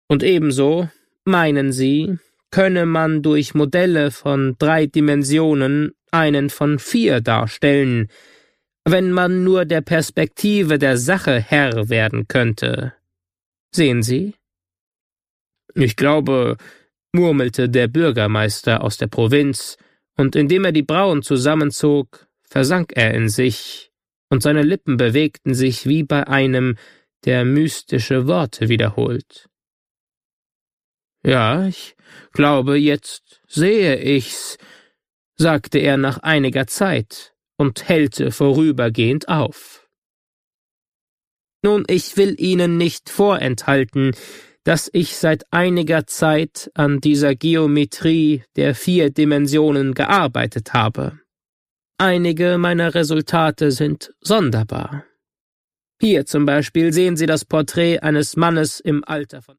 Und ebenso, meinen Sie, könne man durch Modelle von 3 Dimensionen einen von 4 darstellen, wenn man nur der Perspektive der Sache Herr werden könnte. Sehen Sie? Ich glaube, murmelte der Bürgermeister aus der Provinz, und indem er die Brauen zusammenzog, versank er in sich, und seine Lippen bewegten sich wie bei einem, der mystische Worte wiederholt. »Ja, ich glaube, jetzt sehe ich's«, sagte er nach einiger Zeit und hellte vorübergehend auf. »Nun, ich will Ihnen nicht vorenthalten, dass ich seit einiger Zeit an dieser Geometrie der 4 Dimensionen gearbeitet habe. Einige meiner Resultate sind sonderbar. Hier zum Beispiel sehen Sie das Porträt eines Mannes im Alter von